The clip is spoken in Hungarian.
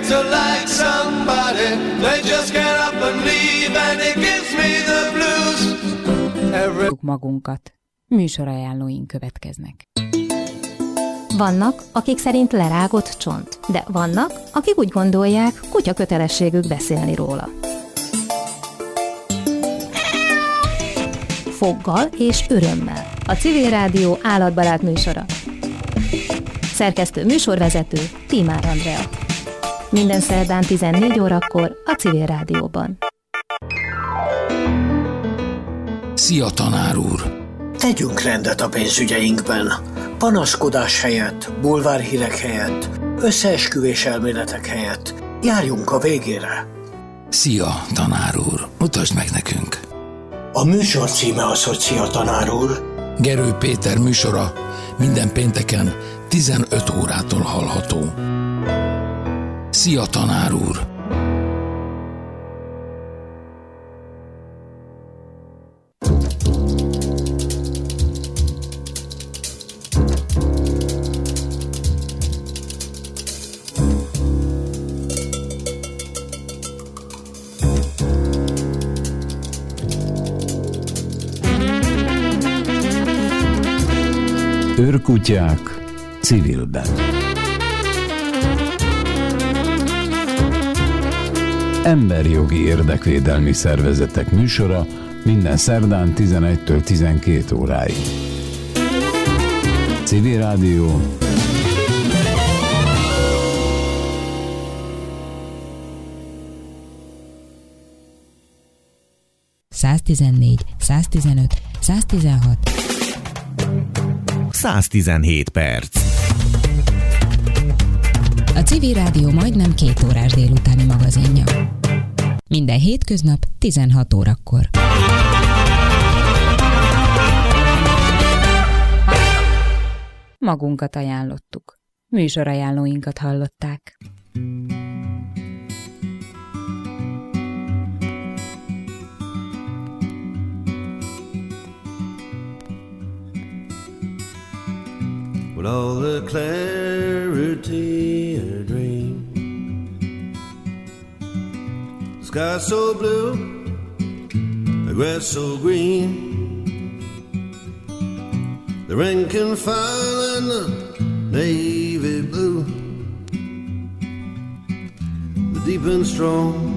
got to like somebody. They just get up and leave and it gives me the blues. Magunkat. Műsorajánlóink következnek. Vannak, akik szerint lerágott csont, de vannak, akik úgy gondolják, kutya kötelességük beszélni róla. Foggal és örömmel. A Civil Rádió állatbarát műsora. Szerkesztő műsorvezető Tímár Andrea. Minden szerdán 14 órakor a Civil Rádióban. Szia, tanár úr! Tegyünk rendet a pénzügyeinkben. Panaszkodás helyett, bulvárhírek helyett, összeesküvés elméletek helyett. Járjunk a végére. Szia, tanár úr! Mutasd meg nekünk! A műsor címe az, hogy Szia, tanár úr. Gerő Péter műsora minden pénteken 15 órától hallható. Szia, tanár úr! Őrkutyák civilben. Emberjogi érdekvédelmi szervezetek műsora minden szerdán 11-től 12 óráig. Civil Rádió. ...114, 115, 116... 117 perc. A Civil Rádió majdnem 2 órás délutáni magazinja. Minden hétköznap 16 órakor. Magunkat ajánlottuk. Műsorajánlóinkat hallották. With all the clarity of a dream, sky so blue, the grass so green, the rank and file and the navy blue, the deep and strong